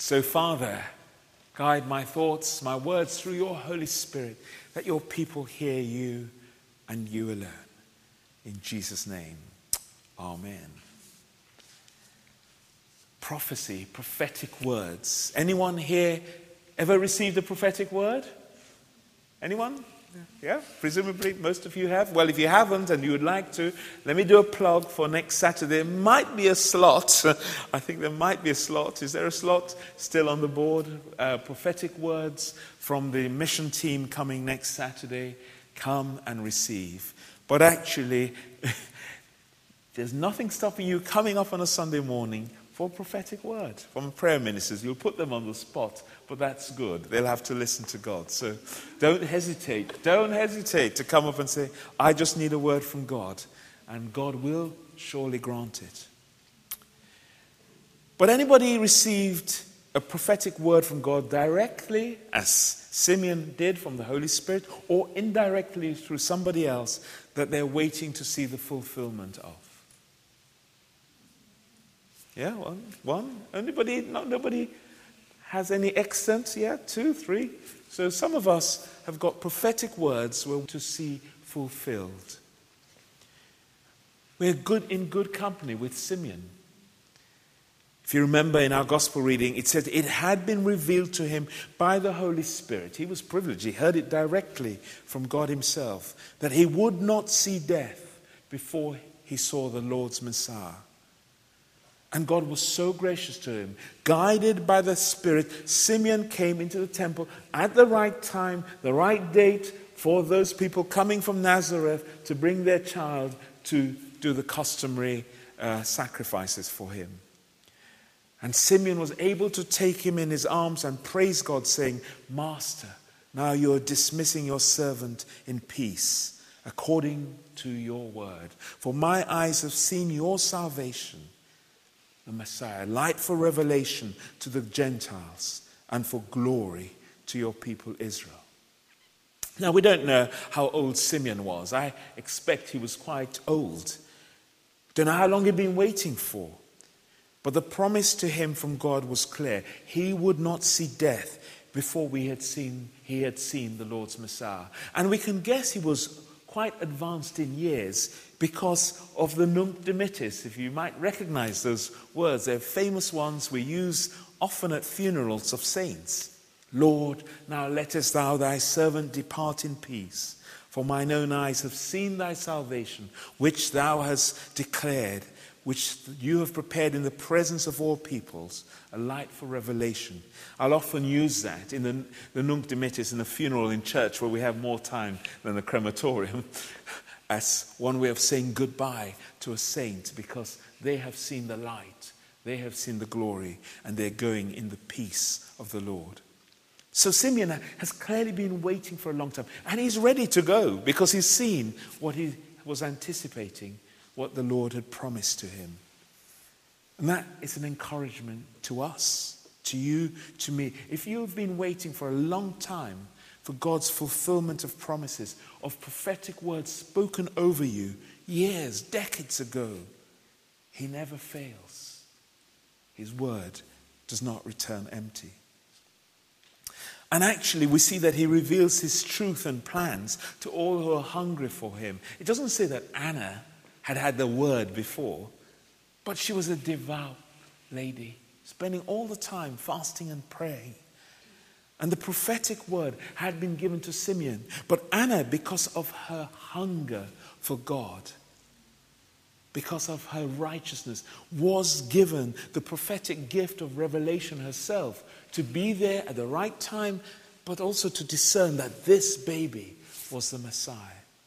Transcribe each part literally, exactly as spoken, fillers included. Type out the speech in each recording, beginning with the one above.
So, Father, guide my thoughts, my words through your Holy Spirit, that your people hear you and you alone. In Jesus' name, amen. Prophecy, prophetic words. Anyone here ever received a prophetic word? Anyone? Yeah, presumably most of you have. Well, if you haven't and you would like to, let me do a plug for next Saturday. There might be a slot. I think there might be a slot. Is there a slot still on the board? Uh, prophetic words from the mission team coming next Saturday. Come and receive. But actually, there's nothing stopping you coming up on a Sunday morning for a prophetic word from prayer ministers. You'll put them on the spot, but that's good. They'll have to listen to God. So don't hesitate. Don't hesitate to come up and say, I just need a word from God. And God will surely grant it. But anybody received a prophetic word from God directly, as Simeon did from the Holy Spirit, or indirectly through somebody else that they're waiting to see the fulfillment of? Yeah, one, one. Anybody? No, nobody has any accents yet? Two, three. So some of us have got prophetic words we're to see fulfilled. We're good in good company with Simeon. If you remember in our gospel reading, it said it had been revealed to him by the Holy Spirit. He was privileged. He heard it directly from God himself, that he would not see death before he saw the Lord's Messiah. And God was so gracious to him. Guided by the Spirit, Simeon came into the temple at the right time, the right date for those people coming from Nazareth to bring their child to do the customary uh, sacrifices for him. And Simeon was able to take him in his arms and praise God, saying, Master, now you are dismissing your servant in peace, according to your word. For my eyes have seen your salvation, the Messiah, light for revelation to the Gentiles and for glory to your people Israel. Now, we don't know how old Simeon was. I expect he was quite old. Don't know how long he'd been waiting for. But the promise to him from God was clear. He would not see death before we had seen, he had seen the Lord's Messiah. And we can guess he was quite advanced in years because of the Nunc Dimittis. If you might recognize those words, they're famous ones we use often at funerals of saints. Lord, now lettest thou thy servant depart in peace, for mine own eyes have seen thy salvation, which thou hast declared, which you have prepared in the presence of all peoples, a light for revelation. I'll often use that in the, the Nunc Dimittis in a funeral in church where we have more time than the crematorium, as one way of saying goodbye to a saint, because they have seen the light, they have seen the glory, and they're going in the peace of the Lord. So Simeon has clearly been waiting for a long time, and he's ready to go because he's seen what he was anticipating, what the Lord had promised to him. And that is an encouragement to us, to you, to me. If you've been waiting for a long time for God's fulfillment of promises, of prophetic words spoken over you years, decades ago, he never fails. His word does not return empty. And actually, we see that he reveals his truth and plans to all who are hungry for him. It doesn't say that Anna had had the word before, but she was a devout lady, spending all the time fasting and praying. And the prophetic word had been given to Simeon. But Anna, because of her hunger for God, because of her righteousness, was given the prophetic gift of revelation herself, to be there at the right time, but also to discern that this baby was the Messiah.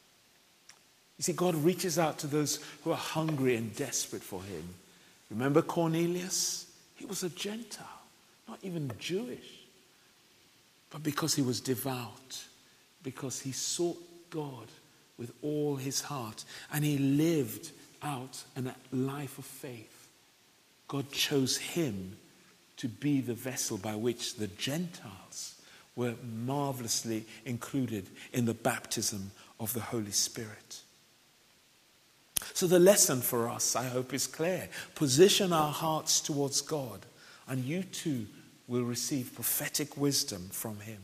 You see, God reaches out to those who are hungry and desperate for him. Remember Cornelius? He was a Gentile, not even Jewish. But because he was devout, because he sought God with all his heart, and he lived out a life of faith, God chose him to be the vessel by which the Gentiles were marvelously included in the baptism of the Holy Spirit. So the lesson for us, I hope, is clear. Position our hearts towards God, and you too will receive prophetic wisdom from him.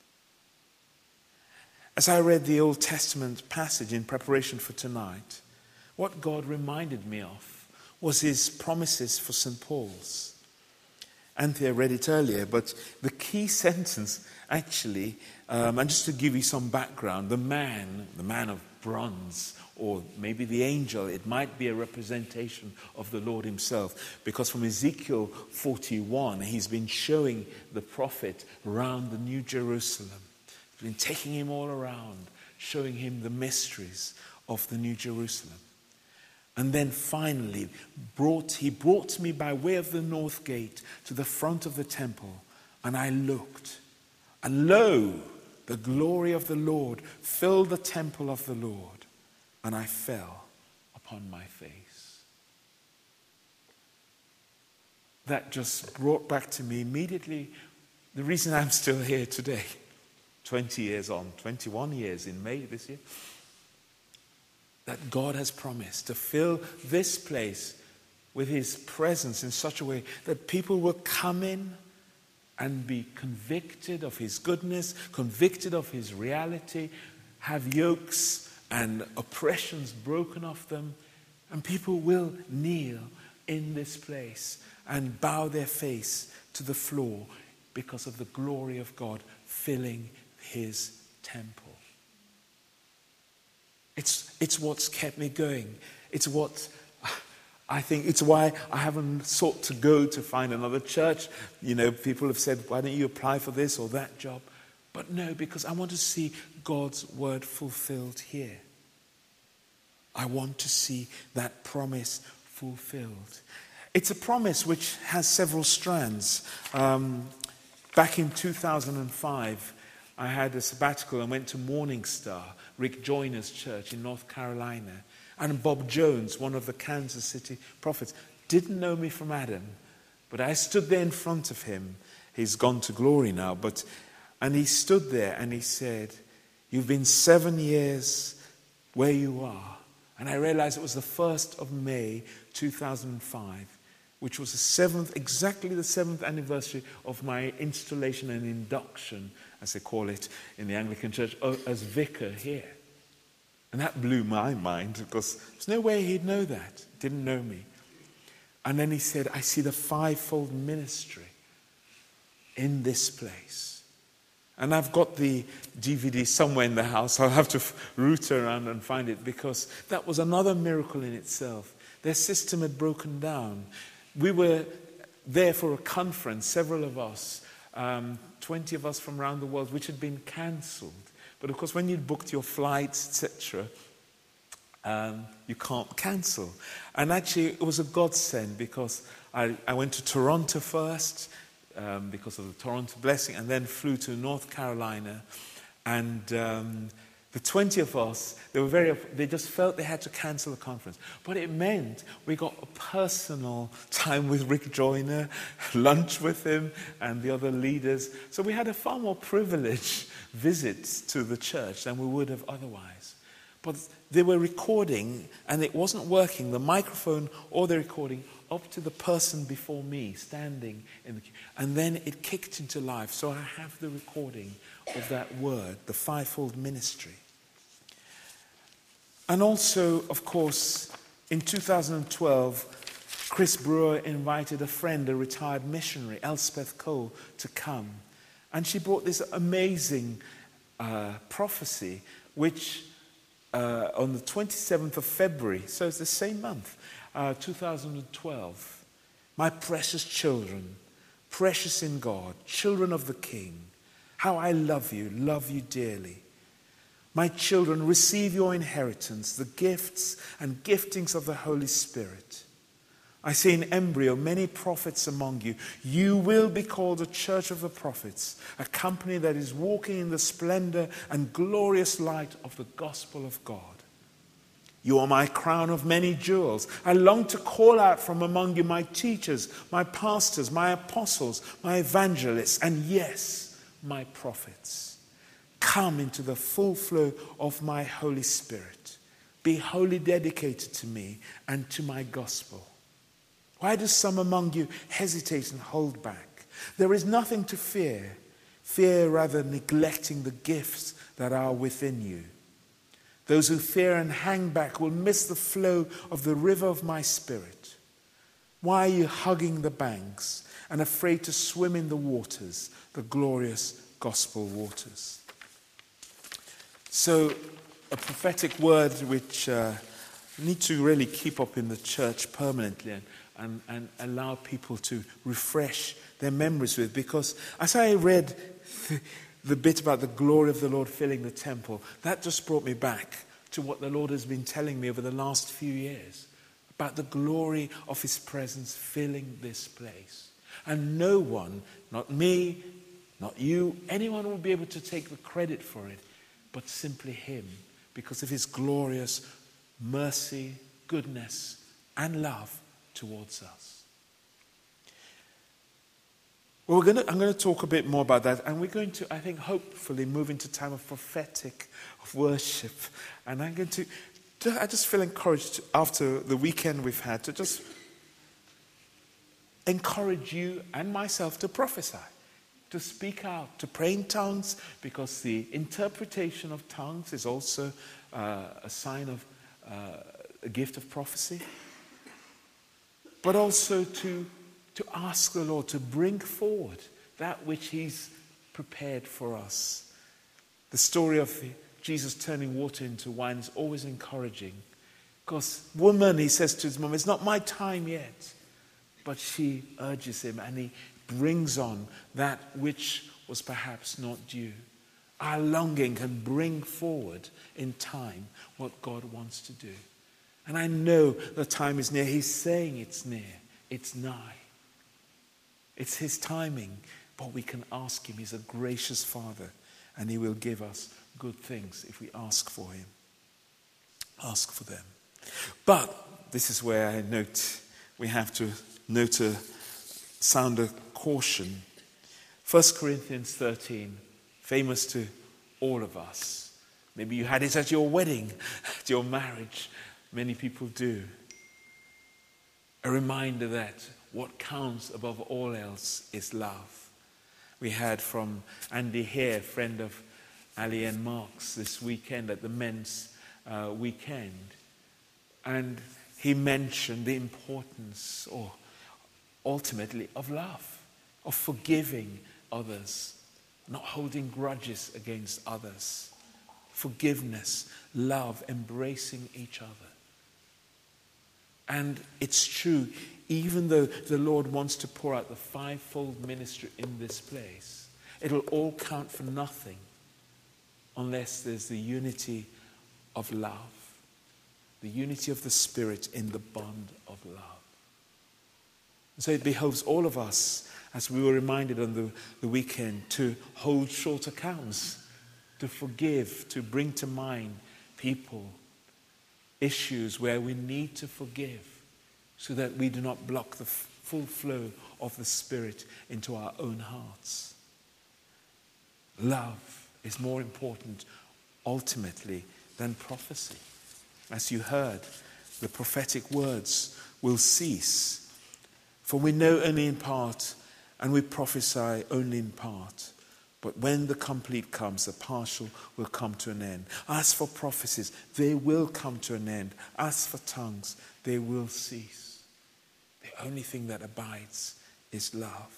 As I read the Old Testament passage in preparation for tonight, what God reminded me of was his promises for Saint Paul's. Anthea read it earlier, but the key sentence actually, um, and just to give you some background, the man, the man of bronze, or maybe the angel, it might be a representation of the Lord himself, because from Ezekiel forty-one, he's been showing the prophet around the New Jerusalem. He's been taking him all around, showing him the mysteries of the New Jerusalem. And then finally, brought, he brought me by way of the north gate to the front of the temple, and I looked, and lo, the glory of the Lord filled the temple of the Lord, and I fell upon my face. That just brought back to me immediately the reason I'm still here today, twenty years on, twenty-one years in May this year. That God has promised to fill this place with his presence in such a way that people will come in and be convicted of his goodness, convicted of his reality, have yokes and oppressions broken off them, and people will kneel in this place and bow their face to the floor because of the glory of God filling his temple. It's, it's what's kept me going. It's what I think, it's why I haven't sought to go to find another church. You know, people have said, why don't you apply for this or that job? But no, because I want to see God's word fulfilled here. I want to see that promise fulfilled. It's a promise which has several strands. Um, back in two thousand five, I had a sabbatical and went to Morning Star, Rick Joyner's church in North Carolina. And Bob Jones, one of the Kansas City prophets, didn't know me from Adam. But I stood there in front of him. He's gone to glory now. But and he stood there and he said, you've been seven years where you are. And I realized it was the first of May two thousand five, which was the seventh, exactly the seventh anniversary of my installation and induction, as they call it in the Anglican Church, as vicar here. And that blew my mind, because there's no way he'd know that. Didn't know me. And then he said, I see the fivefold ministry in this place. And I've got the D V D somewhere in the house. I'll have to root around and find it, because that was another miracle in itself. Their system had broken down. We were there for a conference, several of us, um, twenty of us from around the world, which had been cancelled. But of course, when you'd booked your flights, et cetera, um, you can't cancel. And actually, it was a godsend, because I, I went to Toronto first, um, because of the Toronto blessing, and then flew to North Carolina. And um, the twenty of us, they were very, they just felt they had to cancel the conference. But it meant we got a personal time with Rick Joyner, lunch with him and the other leaders. So we had a far more privileged visit to the church than we would have otherwise. But they were recording, and it wasn't working, the microphone or the recording, up to the person before me standing in the queue. And then it kicked into life. So I have the recording of that word, the fivefold ministry. And also, of course, in two thousand twelve, Chris Brewer invited a friend, a retired missionary, Elspeth Cole, to come. And she brought this amazing uh, prophecy, which uh, on the twenty-seventh of February, so it's the same month, uh, two thousand twelve, my precious children, precious in God, children of the King, how I love you, love you dearly. My children, receive your inheritance, the gifts and giftings of the Holy Spirit. I see in embryo many prophets among you. You will be called a church of the prophets, a company that is walking in the splendor and glorious light of the gospel of God. You are my crown of many jewels. I long to call out from among you my teachers, my pastors, my apostles, my evangelists, and yes, my prophets. Come into the full flow of my Holy Spirit. Be wholly dedicated to me and to my gospel. Why do some among you hesitate and hold back? There is nothing to fear. Fear rather neglecting the gifts that are within you. Those who fear and hang back will miss the flow of the river of my Spirit. Why are you hugging the banks and afraid to swim in the waters, the glorious gospel waters? So, a prophetic word which uh, need to really keep up in the church permanently and, and, and allow people to refresh their memories with. Because as I read the, the bit about the glory of the Lord filling the temple, that just brought me back to what the Lord has been telling me over the last few years about the glory of his presence filling this place. And no one, not me, not you, anyone will be able to take the credit for it, but simply him, because of his glorious mercy, goodness, and love towards us. Well, we're going to, I'm going to talk a bit more about that, and we're going to, I think, hopefully move into time of prophetic, of worship. And I'm going to, I just feel encouraged after the weekend we've had to just encourage you and myself to prophesy, to speak out, to pray in tongues, because the interpretation of tongues is also uh, a sign of uh, a gift of prophecy. But also to, to ask the Lord to bring forward that which he's prepared for us. The story of the, Jesus turning water into wine is always encouraging. Because woman, he says to his mom, it's not my time yet. But she urges him and he brings on that which was perhaps not due. Our longing can bring forward in time what God wants to do. And I know the time is near. He's saying it's near. It's nigh. It's his timing. But we can ask him. He's a gracious Father. And he will give us good things if we ask for him. Ask for them. But this is where I note, we have to note a sound of caution. First Corinthians thirteen, famous to all of us. Maybe you had it at your wedding, at your marriage. Many people do. A reminder that what counts above all else is love. We heard from Andy here, friend of Ali and Mark's, this weekend at the men's uh, weekend. And he mentioned the importance, or ultimately, of love, of forgiving others, not holding grudges against others. Forgiveness, love, embracing each other. And it's true, even though the Lord wants to pour out the fivefold ministry in this place, it'll all count for nothing unless there's the unity of love, the unity of the Spirit in the bond of love. And so it behoves all of us, as we were reminded on the, the weekend, to hold short accounts, to forgive, to bring to mind people, issues where we need to forgive, so that we do not block the f- full flow of the Spirit into our own hearts. Love is more important ultimately than prophecy. As you heard, the prophetic words will cease. For we know only in part, and we prophesy only in part. But when the complete comes, the partial will come to an end. As for prophecies, they will come to an end. As for tongues, they will cease. The only thing that abides is love.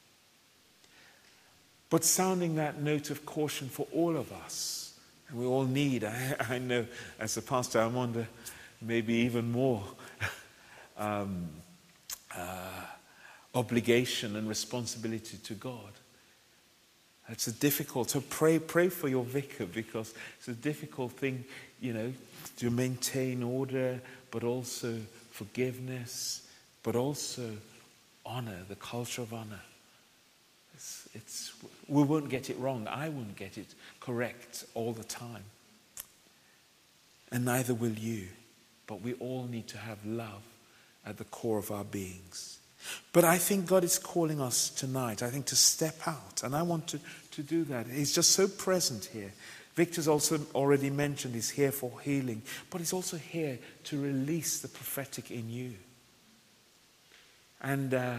But sounding that note of caution for all of us, and we all need, I, I know as a pastor, I'm under maybe even more um, uh, obligation and responsibility to God. It's a difficult, so pray, pray for your vicar, because it's a difficult thing, you know, to maintain order, but also forgiveness, but also honor, the culture of honor. It's, it's, we won't get it wrong. I won't get it correct all the time. And neither will you. But we all need to have love at the core of our beings. But I think God is calling us tonight, I think, to step out. And I want to, to do that. He's just so present here. Victor's also already mentioned he's here for healing. But he's also here to release the prophetic in you. And uh,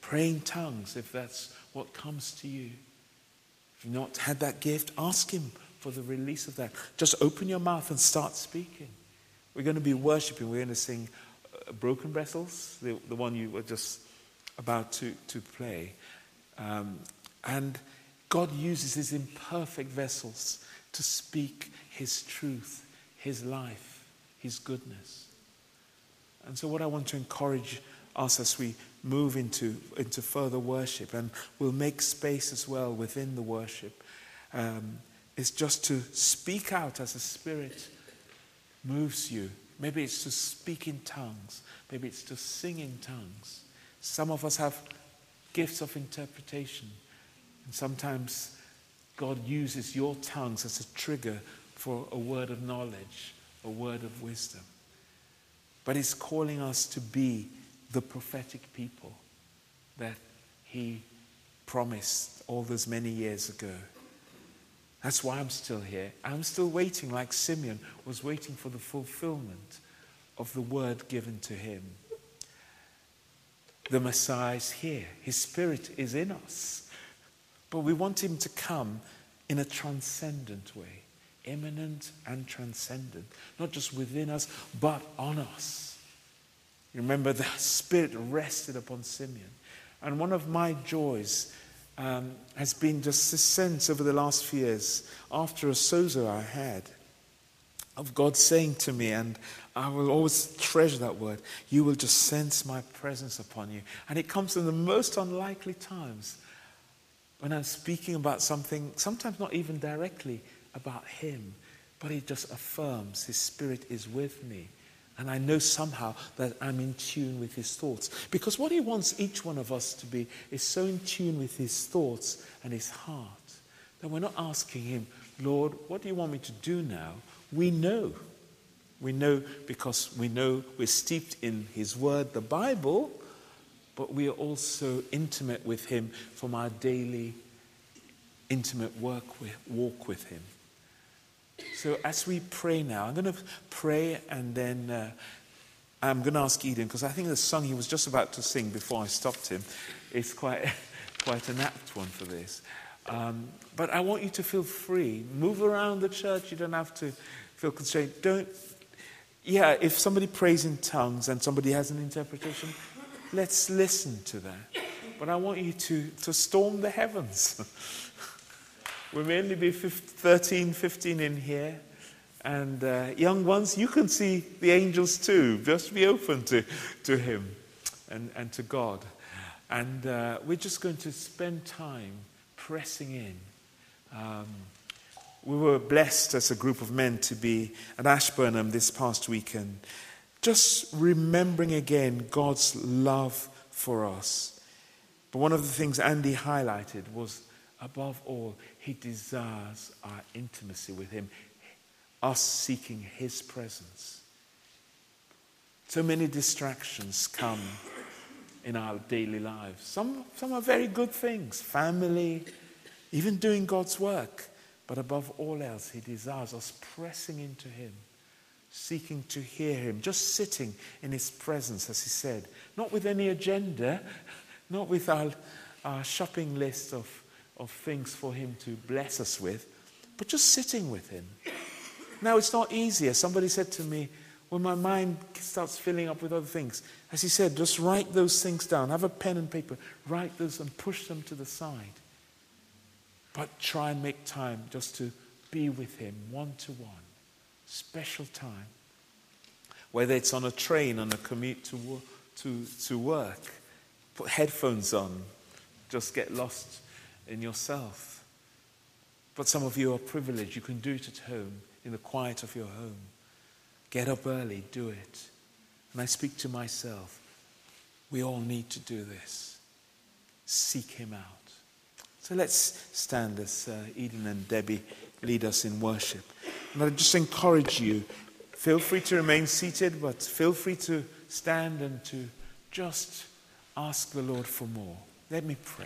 Pray in tongues if that's what comes to you. If you've not had that gift, ask him for the release of that. Just open your mouth and start speaking. We're going to be worshiping. We're going to sing uh, Broken Vessels, the, the one you were just about to, to play. Um, and God uses his imperfect vessels to speak his truth, his life, his goodness. And so what I want to encourage us as we move into, into further worship, and we'll make space as well within the worship, um, is just to speak out as the Spirit moves you. Maybe it's to speak in tongues. Maybe it's to sing in tongues. Some of us have gifts of interpretation. And sometimes God uses your tongues as a trigger for a word of knowledge, a word of wisdom. But he's calling us to be the prophetic people that he promised all those many years ago. That's why I'm still here. I'm still waiting, like Simeon was waiting for the fulfillment of the word given to him. The Messiah is here. His Spirit is in us. But we want him to come in a transcendent way. Immanent and transcendent. Not just within us, but on us. You remember the Spirit rested upon Simeon. And one of my joys um, has been just this sense over the last few years, after a sozo I had, of God saying to me, and I will always treasure that word, you will just sense my presence upon you. And it comes in the most unlikely times when I'm speaking about something, sometimes not even directly about him, but he just affirms his Spirit is with me. And I know somehow that I'm in tune with his thoughts. Because what he wants each one of us to be is so in tune with his thoughts and his heart that we're not asking him, Lord, what do you want me to do now? We know. We know because we know we're steeped in his word, the Bible, but we are also intimate with him from our daily intimate work with, walk with him. So as we pray now, I'm going to pray and then uh, I'm going to ask Eden, because I think the song he was just about to sing before I stopped him is quite, quite an apt one for this. Um, but I want you to feel free. Move around the church. You don't have to feel constrained. Don't, yeah, if somebody prays in tongues and somebody has an interpretation, let's listen to that. But I want you to, to storm the heavens. We may only be thirteen, fifteen in here. And uh, young ones, you can see the angels too. Just be open to, to him and, and to God. And uh, we're just going to spend time pressing in. Um, we were blessed as a group of men to be at Ashburnham this past weekend, just remembering again God's love for us. But one of the things Andy highlighted was, above all, he desires our intimacy with him, us seeking his presence. So many distractions come in our daily lives. Some, some are very good things, family, even doing God's work. But above all else, he desires us pressing into him, seeking to hear him, just sitting in his presence, as he said, not with any agenda, not with our, our shopping list of, of things for him to bless us with, but just sitting with him. Now, it's not easier. Somebody said to me, when my mind starts filling up with other things, as he said, just write those things down. Have a pen and paper. Write those and push them to the side. But try and make time just to be with him one-to-one. Special time. Whether it's on a train, on a commute to, wo- to, to work. Put headphones on. Just get lost in yourself. But some of you are privileged. You can do it at home, in the quiet of your home. Get up early, do it. And I speak to myself. We all need to do this. Seek him out. So let's stand as uh, Eden and Debbie lead us in worship. And I just encourage you, feel free to remain seated, but feel free to stand and to just ask the Lord for more. Let me pray.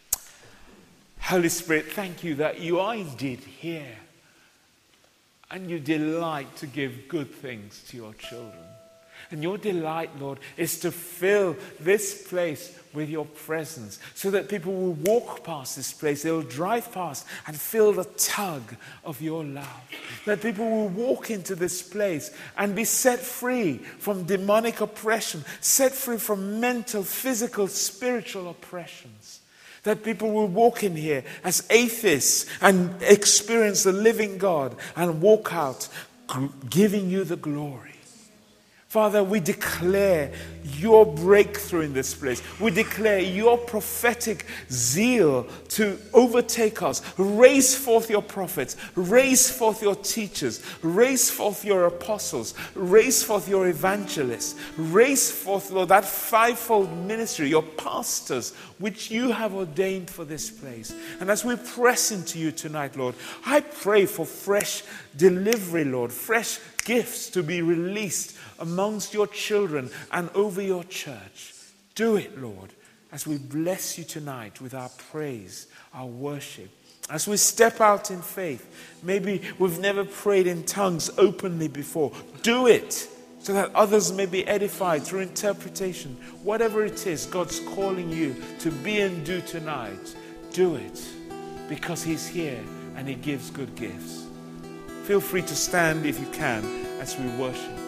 Holy Spirit, thank you that you are indeed here. And you delight to give good things to your children. And your delight, Lord, is to fill this place with your presence, so that people will walk past this place, they'll drive past and feel the tug of your love. That people will walk into this place and be set free from demonic oppression, set free from mental, physical, spiritual oppressions. That people will walk in here as atheists and experience the living God and walk out giving you the glory. Father, we declare your breakthrough in this place. We declare your prophetic zeal to overtake us. Raise forth your prophets. Raise forth your teachers. Raise forth your apostles. Raise forth your evangelists. Raise forth, Lord, that fivefold ministry, your pastors, which you have ordained for this place. And as we press into you tonight, Lord, I pray for fresh delivery, Lord, fresh gifts to be released amongst your children and over your church. Do it, Lord, as we bless you tonight with our praise, our worship. As we step out in faith, maybe we've never prayed in tongues openly before. Do it so that others may be edified through interpretation. Whatever it is God's calling you to be and do tonight, do it, because he's here and he gives good gifts. Feel free to stand if you can as we worship.